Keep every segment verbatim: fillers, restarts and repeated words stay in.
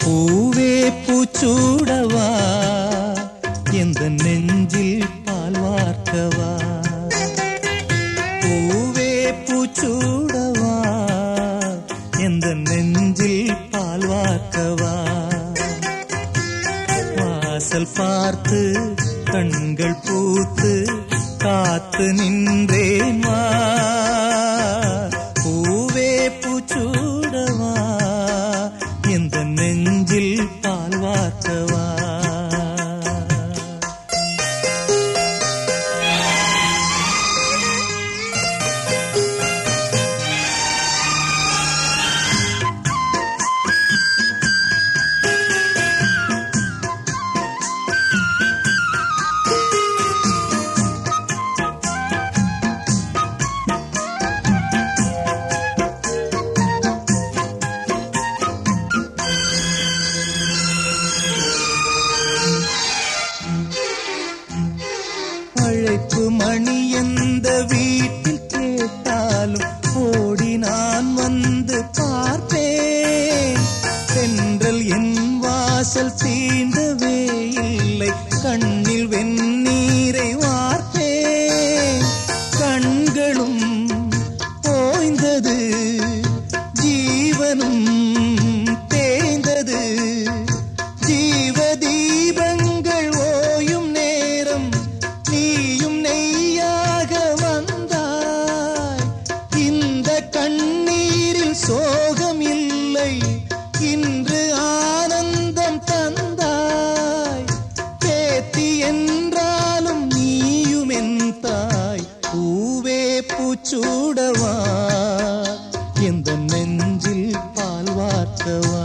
பூவே பூச்சூடவா எந்த நெஞ்சில் பால் வார்க்கவா. பூவே பூச்சூடவா எந்த நெஞ்சில் பால் வார்க்கவா. வாசல் பார்த்து கண்கள் பூத்து காத்து நின்றேன் வா. பூவே பூச்சூடவா எந்த நெஞ்சில் பால் வார்க்கவா. அழைப்பு மணி எந்த வீட்டில் கேட்டாலும் ஓடி நான் வந்து பார்ப்பேன். தென்றல் என் வாசல் தீண்டவே இல்லை, கண்ணில் வெந்நீரை வார்ப்பேன். கண்களும் ஓய்ந்தது, ஜீவனும் தேய்ந்தது. ஜீவ தீபங்கள் ஓயும் நேரம் நீயும் நெய்யாக வந்தாய். இந்த கண்ணீரில் சோகம் இல்லை, இன்று ஆனந்தம் தந்தாய். பேத்தி என்றாலும் நீயும் என் தாய். பூவே பூச்சூடவா எந்த நெஞ்சில் பால் வார்க்கவா.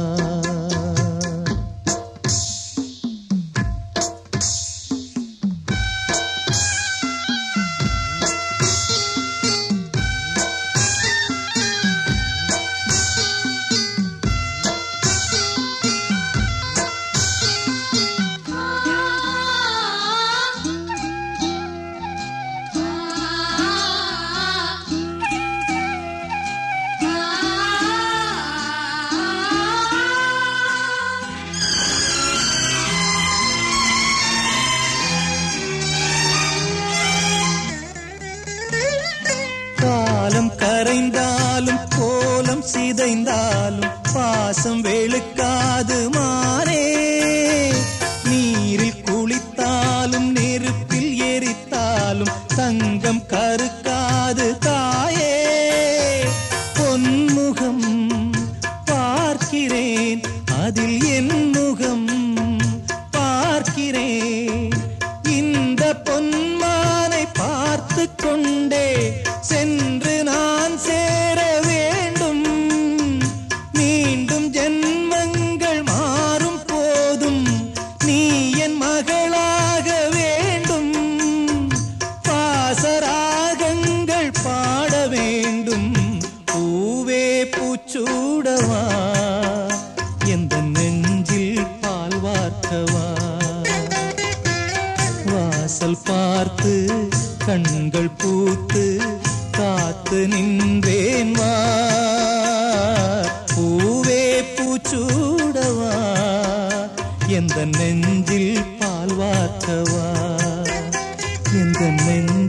காலம் கரைந்தாலும் கோலம் சிதைந்தாலும் பாசம் வெளுக்காது மானே. நீரில் குளித்தாலும் நெருப்பில் எரித்தாலும் தங்கம் கருக்காது தாயே. பொன்முகம் பார்க்கிறேன், அதில் என் முகம் பார்க்கிறேன். இந்த பொன்மானை பார்த்து கொண்டே சென்று நான் சேர வேண்டும். மீண்டும் ஜென்மங்கள் மாறும் போதும் நீ என் மகளாக வேண்டும். பாசராகங்கள் பாட வேண்டும். பூவே பூச்சூடவா எந்த நெஞ்சில் பால் வார்க்கவா. வாசல் பார்த்து கண்கள் பூத்து காத்து நின்றேன் வா. பூவே பூச்சூடவா எந்த நெஞ்சில் பால் வார்க்கவா. எந்த நெஞ்சில்